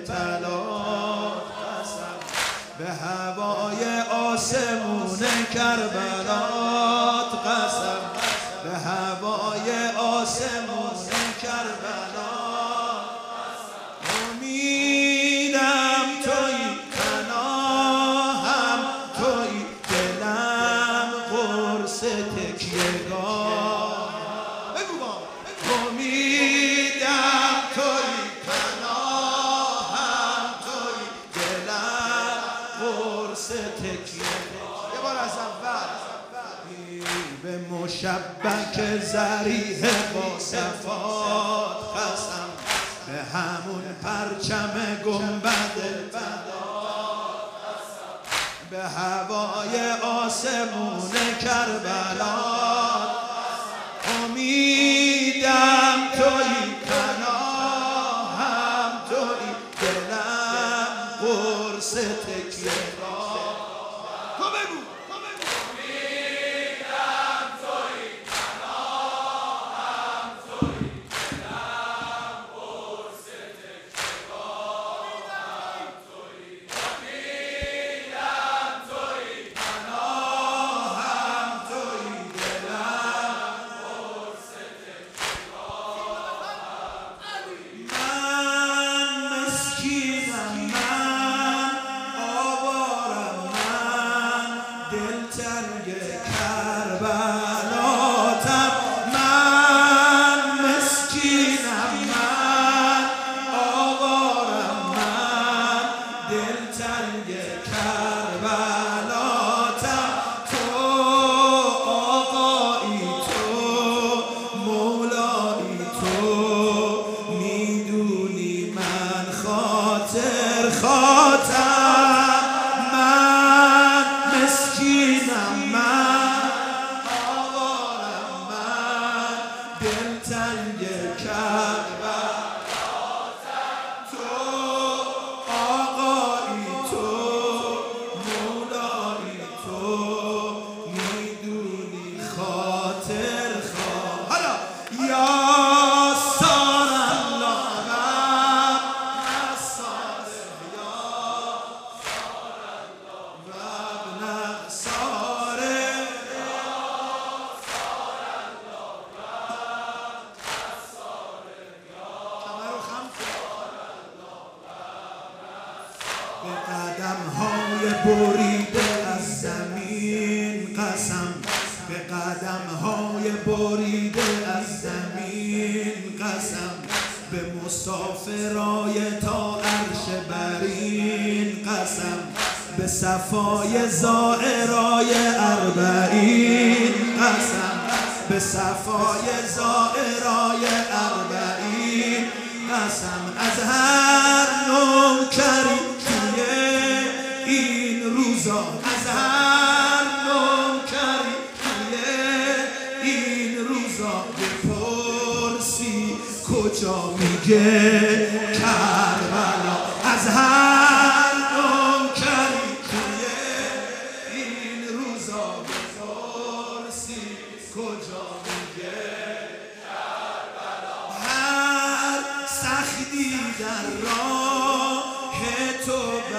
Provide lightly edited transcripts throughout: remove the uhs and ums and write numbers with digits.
طلات قسم به هوای آسمون کربلات قسم به هوای آسمون کربلات امیدم تویی پناهم تویی دلم قرص تکیهگاه امیدم تویی پناهم تویی دلم قرص تکیهگاه یه بار از اول به مشبک ذریح با صفات قسم به همون پرچم گنبد بلات به هوای آسمون کربلات امیدم تویی پناهم تویی دلم قرص تکیهگاه تو بگو دلتنگ کربلاتم من مسکینم من آوارم من دلتنگ کربلاتم تو آقایی تو مولایی تو میدونی من خاطر خاطر من مسکینم من آوارم من دلتنگ کربلاتم تو آقایی تو مولایی تو میدونی خاطر خواهم حالا یا به قدم‌های بریده از زمین قسم به قدم‌های بریده از زمین قسم به مسافرای تا عرش برین قسم به صفای زائرای اربعین قسم به صفای زائرای اربعین قسم از هر نوکری این روزا از هر نوکری این روزا بپرسی کجا میگه کربلا از هر نوکری این روزا بپرسی کجا میگه کربلا هر سختی در راه تو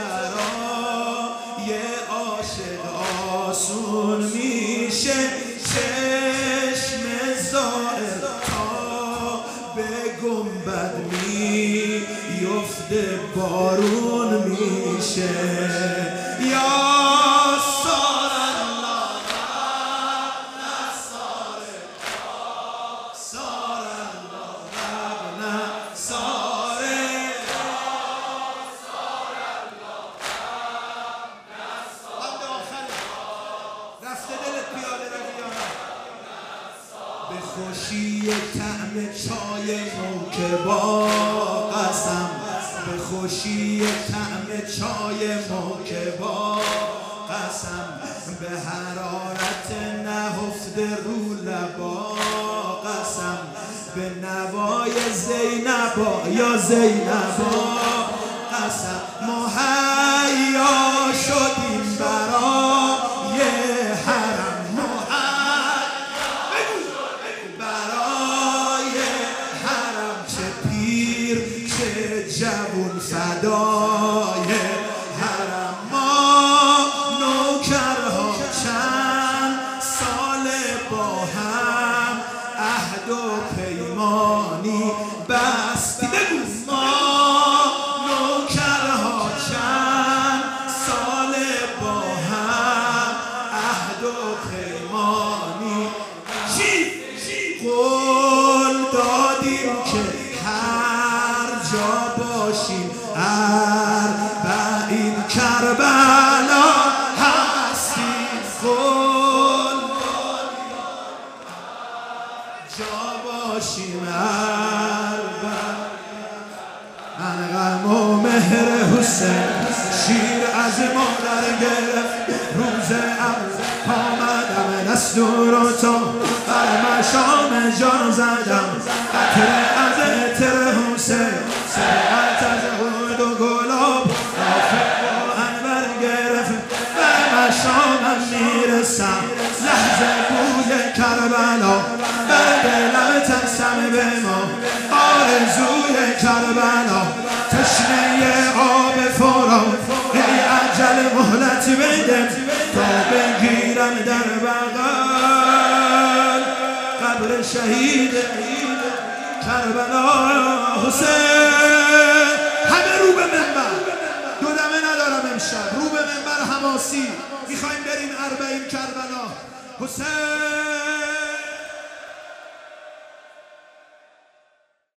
برای عاشق آسون میشه چشم زائر تا به گنبد میفته بارون میشه یا به خوشی طعم چای موکبا قسم به خوشی طعم چای موکبا قسم به حرارت نهفته رو لبا قسم به نوای زینبا یا زینبا قسم مهیا شدیم برای حرم برای حرم چه پیر چه جوان جوون فدای حرم ما نوکرها چند سال با هم عهد و پیمانی بستی. بگو ما نوکرها چند سال با هم عهد و پیمانی قول دادیم که هر جا باشیم اربعین کربلا هستیم. قول جا باشیم اربعین. من غم و مهر حسین شیر از مادر گرفت روز اول آمدم دستور و تا بر مشام جان زدم قطره از عطر حسین سرعت از عود و گلاب رافق و انور گرفت بر مشامم میرسم لحظه بوی کربلا بر دلم ترسم به ما آرزوی کربلا تشنه آب فرات ای عجل مهلت بده تا بگیرم در بغل قبر شهید کربلا حسین. همه رو به منبر، دو دمه ندارم امشب، رو به منبر حماسی میخوایم بریم اربعین کربلا. حسین